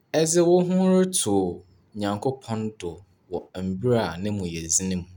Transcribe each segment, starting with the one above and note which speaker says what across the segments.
Speaker 1: ɛdze wo ho reto Nyankopɔn do wɔ mberɛ a ne mu yɛ dzen mu.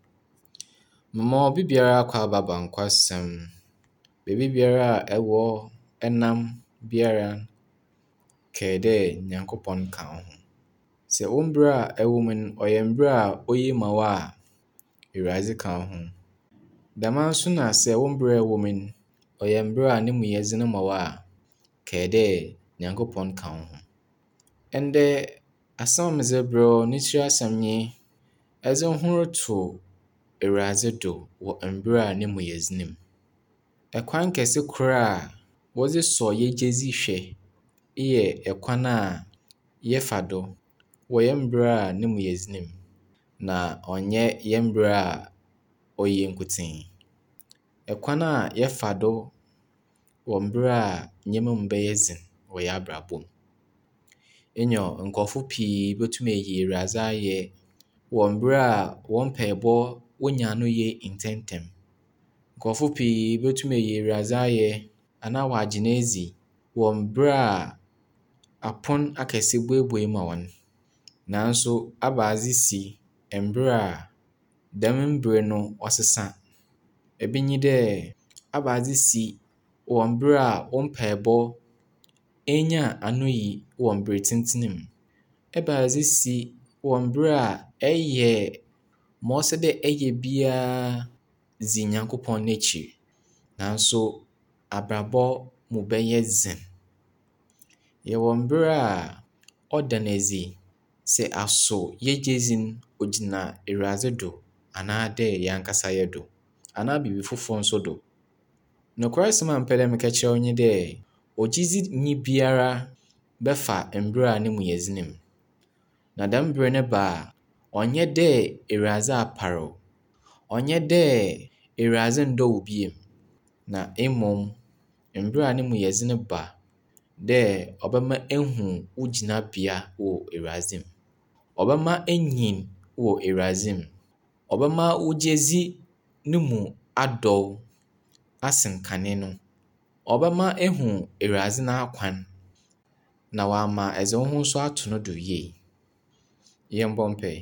Speaker 1: Mema obi biara akɔ aba bankɔsɛm. Beebi biara a ɛwɔ ɛnam biara kae dɛ Nyankopɔn ka wo ho. Sɛ wo mberɛ a ɛwɔ mu no ɔyɛ mberɛ a oye ma wo a, Ewurade ka wo ho. Dɛm ara nso na sɛ wo mberɛ a ɛwɔ mu no ɔyɛ mberɛ a ne mu yɛ dzen ma wo a, kae dɛ Nyankopɔn ka wo ho. Ɛndɛ asɛm a medze rebrɛ wo ne tiri asɛm nye ɛdze wo ho reto Ewurade do wɔ mberɛ a ne mu yɛ dzen mu. Ɛkwan kɛse kor a wɔdze sɔ yegye dzi hwɛ eyɛ ɛkwan a yɛfa do wɔ yɛn mberɛ a ne mu yɛ dzen mu, na ɔnnyɛ yɛn mberɛ a ɔyɛ nkotsee. Ɛkwan a yɛfa do wɔ mberɛ a ndzɛmba mu bɛyɛ dzen wɔ yɛn abrabɔ mu. Enyo nkorɔfo pii botum eyi Ewurade ayɛ wɔ mberɛ a wɔn mpaebɔ wonya ano yie ntsɛmtsɛm. Nkorɔfo pii botum eyi Ewurade ayɛ anaa wɔagye no edzi wɔ mberɛ a apon akɛse buebue ma hɔn. Nanso aba adze si mberɛ a dɛm mber no ɔsesa. Ebi nye dɛ aba adze si wɔ mber a wo mpaebɔ ennya anoyi wɔ mber tsentsen mu. Ɛba adze si wɔ mber a ɛyɛ ma ɔsɛ dɛ ɛyɛ biara dzi Nyankopɔn n'ekyir, nanso abrabɔ mu bɛyɛ dzen. Yɛwɔ mber a ɔda no edzi sɛ aso yegye dzi no ogyina Ewurade do anaa dɛ hɛn ankasa hɛn do anaa biribi fofor nso do. Nokwarsɛm a mepɛ dɛ meka kyerɛ wo nye dɛ ogyedzinyi biara bɛfa mber a ne mu yɛ dzen mu. Na dɛm ber no ba a, ɔnnyɛ dɛ Ewurade apar wo, ɔnnyɛ dɛ Ewurade nndɔ wo bio, na mbom mber a ne mu yɛ dzen ba dɛ ɔbɛma ehu wo gyinabea wɔ Ewurade mu. Ɔbɛma enyin wɔ Ewurade mu. Ɔbɛma wo gyedzi no mu adɔ wo asen kane no. Ɔbɛma ehu Ewurade n'akwan na ɔama ɛdze wo ho so ato no do yie. Yɛmbɔ mpae.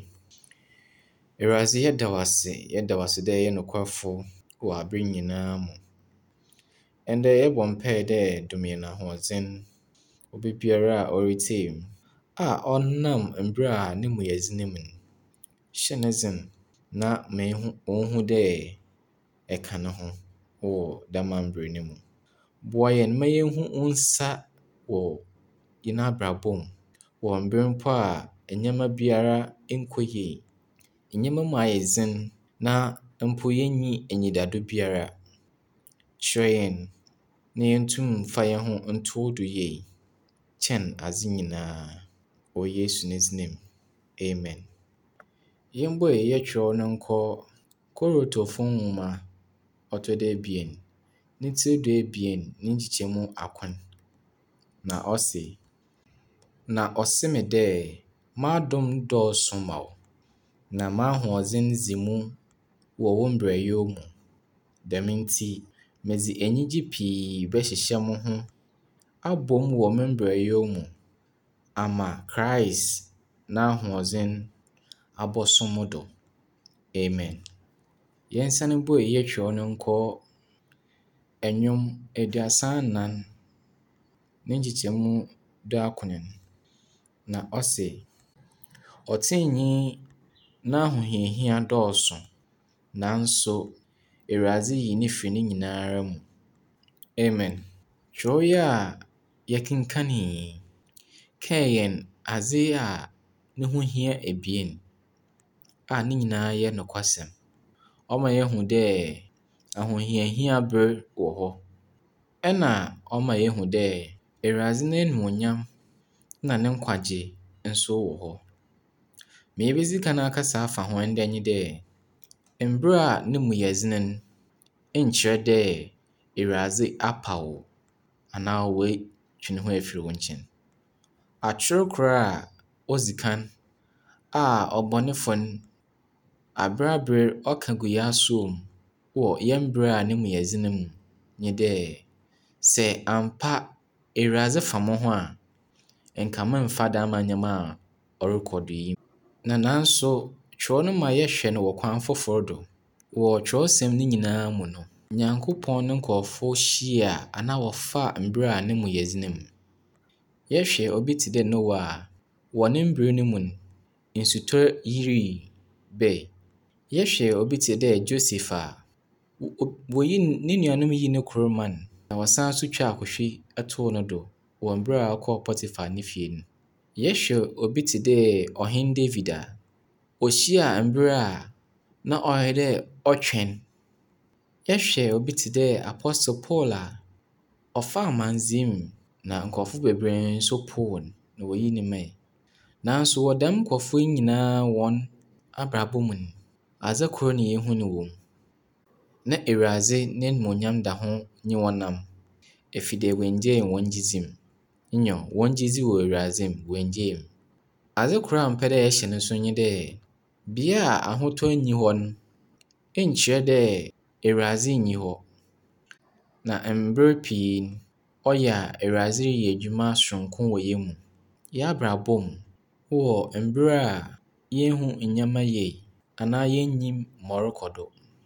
Speaker 1: Ewurade yɛda wo ase, yɛda wo ase dɛ ɛyɛ nokwarfo wɔ aber nyinaa mu. Ɛndɛ yɛbɔ mpae dɛ dom hɛn ahoɔdzen obi biara a ɔretsie mu a ɔnam mber a ne mu yɛ dzen mu no. Hyɛ ne dzen na ma onhu dɛ ɛka ne ho wɔ dɛm mber no mu. Boa hɛn ma yenhu wo nsa wɔ hɛn abrabɔ mu wɔ mber mpo a ndzɛmba biara nnkɔ yie. Ndzɛmba mu ayɛ dzen na mpo yennya enyidado biara. Kyerɛ hɛn na yentum mfa hɛn ho nto wo do yie kyɛn adze nyinaa wɔ Yesu ne dzin mu. Amen. Yɛmbɔ yɛtwerɛw no nkɔ Korintofo nhoma ɔtɔ do 2 ne tsir do 2 ne nkyekyɛmu 9. Na ɔse, na ɔse me dɛ m'adom dɔɔso ma wo, na m'ahoɔdzen dzi mu wɔ wo mberɛwyɛ mu. Dɛm ntsi medze enyigye pii bɛhyehyɛ mo ho abɔ mu wɔ me mberɛwyɛ mu ama Kraist n'ahoɔdzen abɔso mo do. Amen. Yɛnsan mbue yɛtwerɛw no nkɔ Nnwom 34 ne nkyekyɛmu 9. Na ɔse, ɔtreneeni n'ahohiahia dɔɔso, nanso Ewurade yi no fi ne nyinara mu. Amen. Kyerɛw yi a yɛkenkanee yi kaa hɛn adze a ne ho hia 2 a ne nyinaa yɛ nokwasɛm. Ɔma yehu dɛ ahohiahia ber wɔ hɔ, ɛna ɔma yehu dɛ Ewurade n'enuonyam na ne nkwagye nso wɔ hɔ. Ma yebedzi kan akasa afa ho ndɛ nye dɛ mber a ne mu yɛ dzen no nkyerɛ dɛ Ewurade apaw wo anaa oetwe ne ho efir wo nkyɛn. Atwer kor a odzi kan a ɔbɔnefo no aber ɔka gu yɛn asowa mu wɔ yɛn mber a ne mu yɛ dzen mu nye dɛ sɛ ampa Ewurade fa mo ho a, nka memmfa daa ma nneɛma a ɔrekɔ do yi. Na nanso twerɛ no ma yɛhwɛ no wɔ kwan foforɔ do. Wɔ Twerɛsɛm no nyinaa mu no, Nyankopɔn ne nkurɔfo hyia anaa wɔfaa mberɛ a ne mu yɛ dzen mu. Yɛhwɛ obi te dɛ Noa a, wɔ ne mber no mu no, nsutɔ yirii bae. Yɛhwɛ obi te dɛ Joseph a, ne nuanom yii ne kuro ma no, na wɔsan so twaa akohwe too no do wɔ mber a ɔkɔɔ Potifar ne fie no. Yɛhwɛ obi te dɛ Ɔhene David a, ohyiaa mber a na ɔyɛ dɛ ɔtwɛn. Yɛhwɛ obi te dɛ Apostle Paul a, ɔfaa amandzɛɛ mu na nkurɔfo bebree nso poo no na woyii ne mae. Nanso wɔ dɛm nkurɔfo yi nyinaa wɔn abrabɔ mu no, adze kor na yehu no wɔ mu. Na Ewuradze n'enuonyam da ho nye wɔnam, efi dɛ wongyee hɔn gyidzi mu. Hɔn gyidzi wɔ Ewuradze mu, wongyee mu. Adze kor a mepɛ dɛ yɛhyɛ no nso nye dɛ, bea a ahotɔ nni hɔ no, nkyerɛ dɛ Ewuradze nnyi hɔ. Na mber pii no, ɔyɛ a Ewuradze reyɛ edwuma soronko wɔ hɛn mu. Yɛn abrabɔ mu, wɔ mber a yennhu nneɛma yie anaa yennyim ma ɔrokɔ do.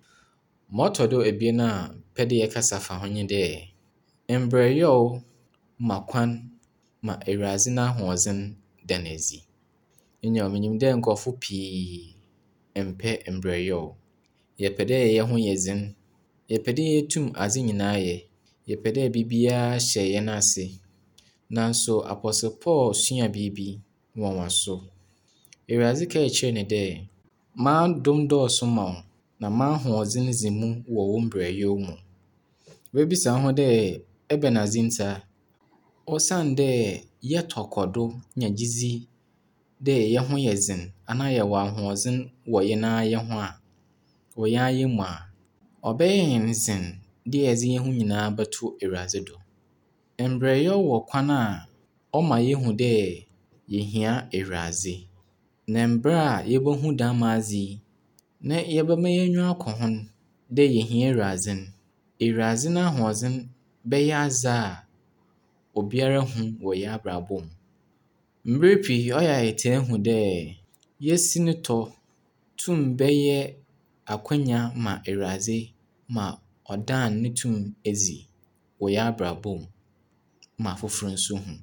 Speaker 1: Ma ɔtɔ do ebien a mepɛ dɛ yɛkasa fa ho nye dɛ, mberɛwyɛw ma kwan ma Ewuradze n'ahoɔdzen da no edzi. Minyim dɛ nkurɔfo pii mmpɛ mberɛwyɛw. Yɛpɛ dɛ hɛn ho yɛ dzen. Yɛpɛ dɛ yetum adze nyinaa yɛ. Yɛpɛ dɛ biribiara hyɛ hɛn ase. Nanso Apostle Paul sua biribi nwonwaso. Ewuradze kaa kyerɛɛ no dɛ, m'adom dɔɔso ma wo na m'ahoɔdzen dzi mu wɔ wo mberɛwyɛw mu. Wobebisa wo ho dɛ, ɛbɛn adze ntsi a? Osiandɛ yɛtɔ kɔ do nya gyidzi dɛ hɛn ho yɛ dzen anaa yɛwɔ ahoɔdzen wɔ hɛn ara hɛn ho a, wɔ hɛn ara hɛn mu a, ɔbɛyɛ hɛn dzen dɛ yɛdze hɛn ho nyinaa bɛto Ewuradze do. Mberɛwyɛw wɔ kwan a ɔma yehu dɛ yehia Ewuradze. Na mber a yebohu dɛm adze yi, na yɛbɛma hɛn enyi akɔ ho dɛ yehia Ewuradze no, Ewuradze n'ahoɔdzen bɛyɛ adze a obiara hu wɔ hɛn abrabɔ mu. Mber pii ɔyɛ a yɛtaa hu dɛ yesi no tɔ tum bɛyɛ akwanya ma Ewuradze ma ɔdan ne tum edzi wɔ hɛn abrabɔ mu ma afofor nso hu.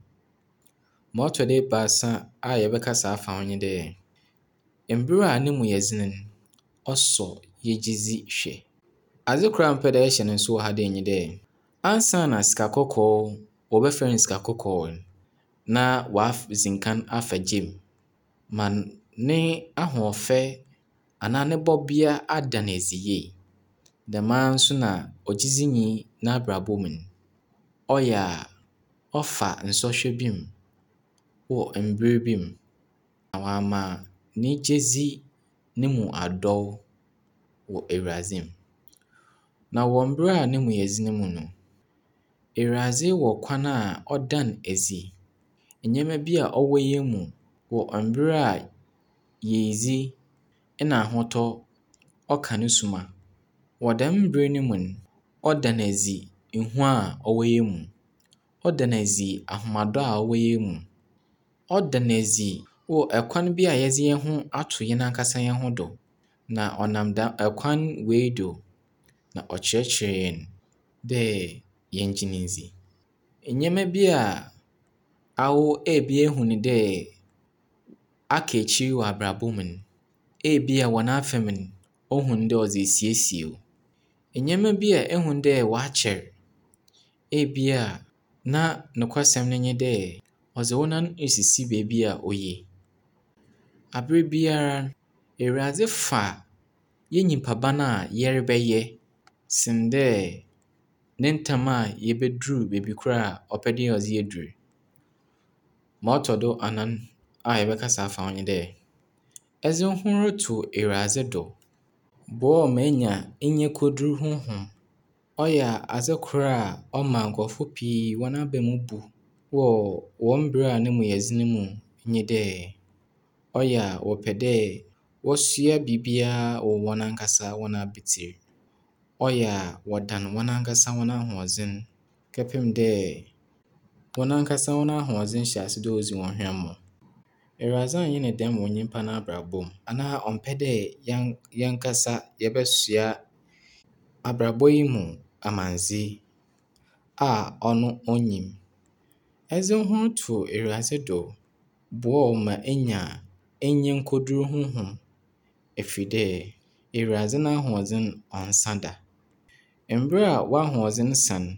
Speaker 1: Ma ɔtɔ do ebiasa a yɛbɛkasa afa ho nye dɛ, mber a ne mu yɛ dzen no, ɔsɔ hɛn gyidzi hwɛ. Adze kor a mepɛ dɛ yɛhyɛ no nso wɔ ha nye dɛ, ansaana sikakɔkɔɔ, wɔbɛfrɛ no sikakɔkɔɔ no, na ɔadzi nkan afa gya mu ma ne ahoɔfɛ anaa ne bɔbea ada no edzi yie. Dɛm ara nso na ogyidzinyi n'abrabɔ mu no, ɔyɛ a ɔfa nsɔhwɛ bi mu wɔ mber bi mu na ɔama ne gyedzi ne mu adɔw wɔ Ewuradze mu. Na wɔ mber a ne mu yɛ dzen mu no, Ewuradze wɔ kwan a ɔda no edzi. Nneɛma bi a ɔwɔ hɛn mu wɔ mber a yeridzi na ahotɔ ɔka no sum a, wɔ dɛm mber no mu no, ɔda no edzi hu a ɔwɔ hɛn mu. Ɔda no edzi ahomadɔ a ɔwɔ hɛn mu. Ɔda no edzi wɔ kwan bi a yɛdze hɛn ho ato hɛn ankasa hɛn ho do. Na ɔnam kwan wei do na ɔkyerɛkyerɛ hɛn dɛ yɛngye no ndzi. Nneɛma bi a ebia ehu no dɛ aka ekyir wɔ abrabɔ mu no, ebia wɔ n'afa mu no, ohu no dɛ ɔdze esiesie wo. Nneɛma bi a ehu dɛ ɔakyɛr, ebia na nokwasɛm no nye dɛ ɔdze wo nan esisi beebi a oye. Aber biara, Ewuradze fa hɛn nyimpaban a yɛrebɛyɛ sen dɛ ne ntam a yebedur beebi kor a ɔpɛ dɛ ɔdze yedur. Ma ɔtɔ do anan a yɛbɛkasa afa ho nye dɛ, ɛdze wo ho roto Ewuradze do, boa wo ma enya nyankodur honhom. Ɔyɛ a adze kor a ɔma nkurɔfo pii hɔn aba mu bu wɔ wɔn mber a ne mu yɛ dzen mu nye dɛ, ɔyɛ a wɔpɛ dɛ wɔsua biribiara wɔ hɔn ankasa hɔn abetsir. Ɔyɛ a wɔdan hɔn ankasa hɔn ahoɔdzen kɛpem dɛ wɔn ankasa wɔn ahoɔdzen hyɛ ase dɛ odzi wɔn hwɛmmɔ. Awurade annyɛ no dɛm wɔ nyimpa n'abrabɔ mu anaa ɔmmpɛ dɛ yɛnkasa yɛbɛsoa abrabɔ yi mu amandzee a ɔno onyim. Ɛdze wo ho to Awurade do boa wo ma enya nkoduru honhom ɛfiri dɛ Awurade n'ahoɔdzen ɔnnsa da. Mber a w'ahoɔdzen sa no,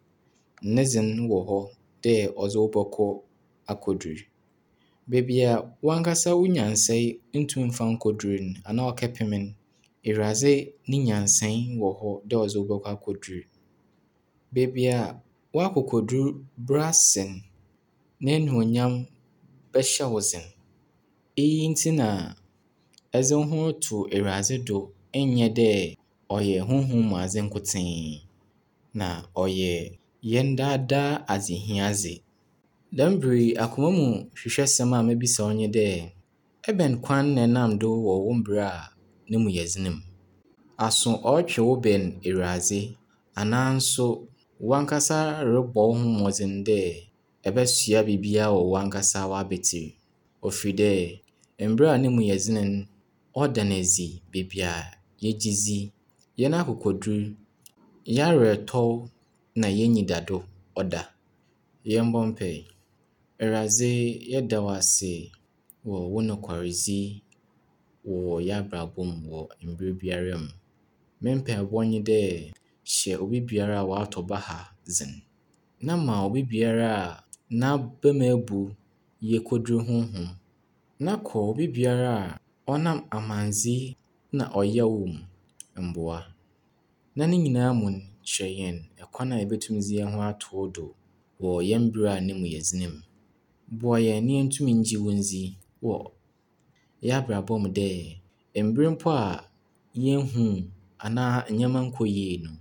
Speaker 1: ne dze no wɔ hɔ dɛ ɔdze wo bɔkɔ akodur. Beebi a w'ankasa wo nyansae nntum mfa nkodur no anaa ɔkɛpem no, Awurade ne nyansae wɔ hɔ dɛ ɔdze wo bɔkɔ akodur. Beebi a w'akokodur bra ase no, n'enuonyam bɛhyɛ wo dzen. Eyi nti na ɛdze wo ho to Awurade do nnyɛ dɛ ɔyɛ honhom mu adze nkotsee na ɔyɛ yɛn daadaa adzehiadze. Dɛm ber yi, akoma mu hwehwɛsɛm a mebisa wo nye dɛ, ɛbɛn kwan na ɛnam do wɔ wo mber a no mu yɛ dzen mu? Aso ɔretwe wo bɛn Awurade anaa nso w'ankasa robɔ wo ho mbɔdzen dɛ ɛbɛsoa biribiara wɔ w'ankasa w'abetsir? Ofiri dɛ mber a no mu yɛ dzen no, ɔda no edzi beebi a yegyedzi, yɛn akokodur, yɛawerɛtɔw na yɛn enyidado ɔda. Yɛmbɔ mpae. Awurade, yɛda wo ase wɔ wo nokwaredzi wɔ yɛabrabɔ mu wɔ mber biara mu. Me mpaebɔ nye dɛ hyɛ obi biara a ɔatɔ baha dzen, na ma obi biara a n'abɛmu abu yɛ koduru honhom, na kɔ obi biara a ɔnam amandzee na ɔyaw mu mboa. Na ne nyinaa mu no, kyerɛ yɛn ɛkwan a yebetum dze hɛn ho ato wo do wɔ yɛn mber a no mu yɛ dzen mu. Boa yɛn na yentum ngye wo ndzi wɔ yɛabrabɔ mu dɛ mber mpo a yennhu anaa ndzɛmba nnkɔ yie no,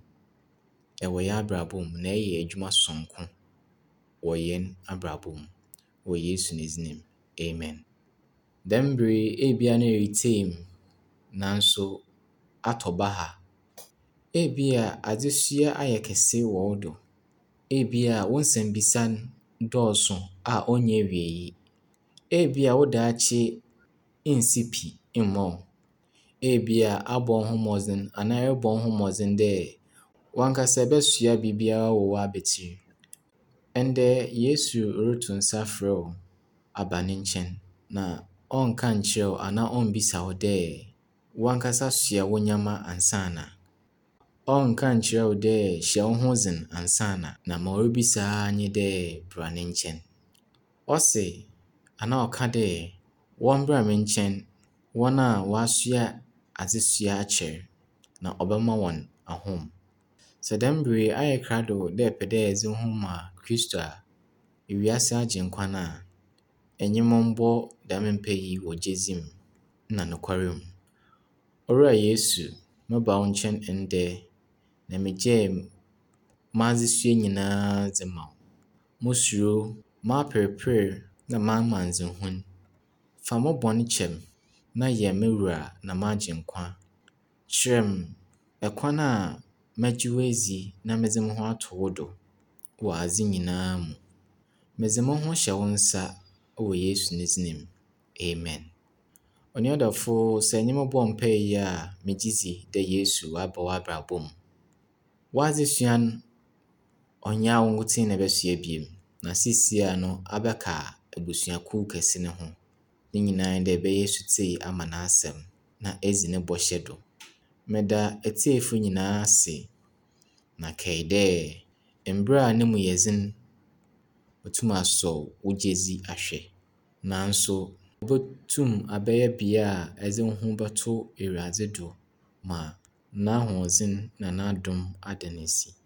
Speaker 1: ɛwɔ yɛabrabɔ mu na ɛyɛ edwuma sononko wɔ yɛn abrabɔ mu. Wɔ Yesu ne dzin mu. Amen. Dɛm ber yi, ebia na eritsie me nanso atɔ baha. Ebia adzesua ayɛ kɛse wɔ wo do. Ebia wo nsɛmbisa dɔɔso a ɔnnyɛ awiei. Ebia wo daakye nnsi pi mma wo. Ebia abɔ wo ho mbɔdzen anaa ɛrobɔ wo ho mbɔdzen dɛ w'ankasa ɛbɛsoa biribiara wɔ w'abetsir. Ndɛ Yesu roto nsa frɛ wo aba ne nkyɛn na ɔnnka nkyerɛ wo anaa ɔmmbisa wo dɛ w'ankasa soa wo ndzɛmba ansana. Ɔnnka nkyerɛ wo dɛ hyɛ wo ho dzen ansana, na ma ɔrebisa ara nye dɛ bra ne nkyɛn. Ɔse anaa ɔka dɛ wɔmbra me nkyɛn wɔn a wɔasoa adzesua akyɛr na ɔbɛma wɔn ahom. Sɛ dɛm ber yi ayɛ krado dɛ ɛpɛ dɛ ɛdze wo ho ma Kristo a, ewiase agyenkwa no a, ɛnyɛ mmɔmbɔ dɛm mpa yi wɔ gyedzi mu na nokware mu. Owura Yesu, meba wo nkyɛn ndɛ na megyae m'adzesua nyinaa dze ma wo. Mo suro, m'aperper na m'amandzehun. Fa mo bɔn kyɛ me na yɛ me wura na m'agyenkwa. Kyerɛ me ɛkwan a mɛgye wo edzi na medze mo ho ato wo do wɔ adze nyinaa mu. Medze mo ho hyɛ wo nsa wɔ Yesu ne dzin mu. Amen. Ɔneadɔfo, sɛ ɛnyɛ me bɔɔ mpae yi a megye dzi dɛ Yesu aba w'abrabɔ mu. W'adzesua no, ɔnnyɛ wo nkotsee na ɛbɛsoa biom, na seesei no abɛka abusuakuw kɛse no ho. Ne nyinaa nye dɛ ɛbɛyɛ asutee ama n'asɛm na edzi ne bɔhyɛ do. Meda etiefo nyinaa ase na kae dɛ mber a no mu yɛ dzen otum asɔ wo gyedzi ahwɛ, nanso wobotum abɛyɛ bea a ɛdze wo ho bɛto Awurade do ma n'ahoɔdzen na n'adom ada no esi.